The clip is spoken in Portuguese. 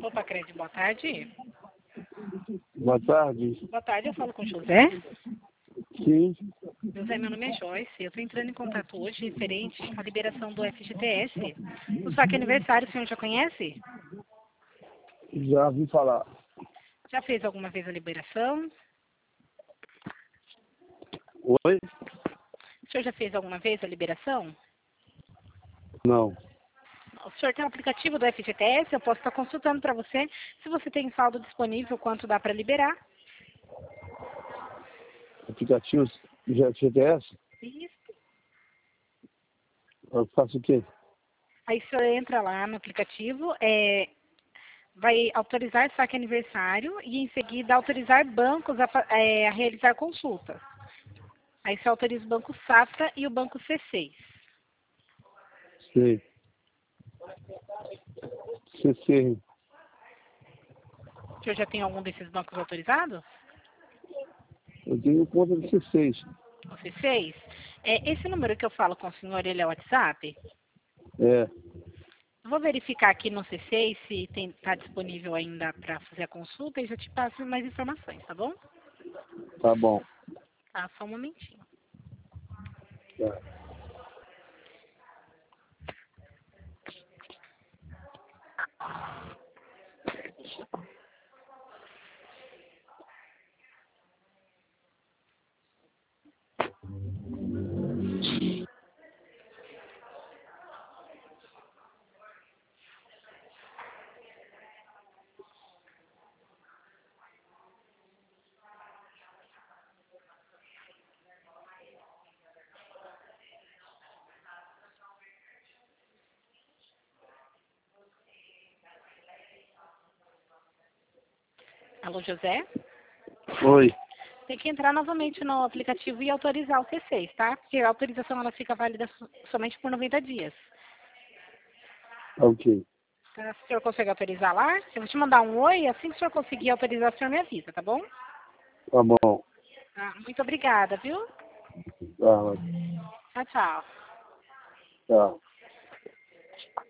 Lupacred, boa tarde. Boa tarde. Boa tarde, eu falo com o José. Sim, José, meu nome é Joyce. Eu estou entrando em contato hoje referente à liberação do FGTS. O saque aniversário, o senhor já conhece? já vi falar. Já fez alguma vez a liberação? Oi? O senhor já fez alguma vez a liberação? Não. O senhor tem um aplicativo do FGTS? Eu posso estar consultando para você se você tem saldo disponível, quanto dá para liberar. Aplicativos GTS? Isso. Eu faço o quê? Aí o senhor entra lá no aplicativo, vai autorizar saque aniversário e em seguida autorizar bancos a realizar consultas. Aí você autoriza o Banco Safra e o Banco C6. Sei. CC. O senhor já tem algum desses bancos autorizados? Eu tenho conta do C6. O C6? Esse número que eu falo com o senhor, ele é o WhatsApp? É, Vou verificar aqui no C6 se está disponível ainda para fazer a consulta e já te passo mais informações, tá bom? tá bom. Tá, só um momentinho. Tá. Alô, José? Oi. Tem que entrar novamente no aplicativo e autorizar o C6, tá? Porque a autorização ela fica válida somente por 90 dias. Ok. Tá? Se o senhor consegue autorizar lá, eu vou te mandar um oi, assim que o senhor conseguir autorizar, o senhor me avisa, tá bom? Tá bom. Tá, muito obrigada, viu? Tá. Tchau, tchau. Tá.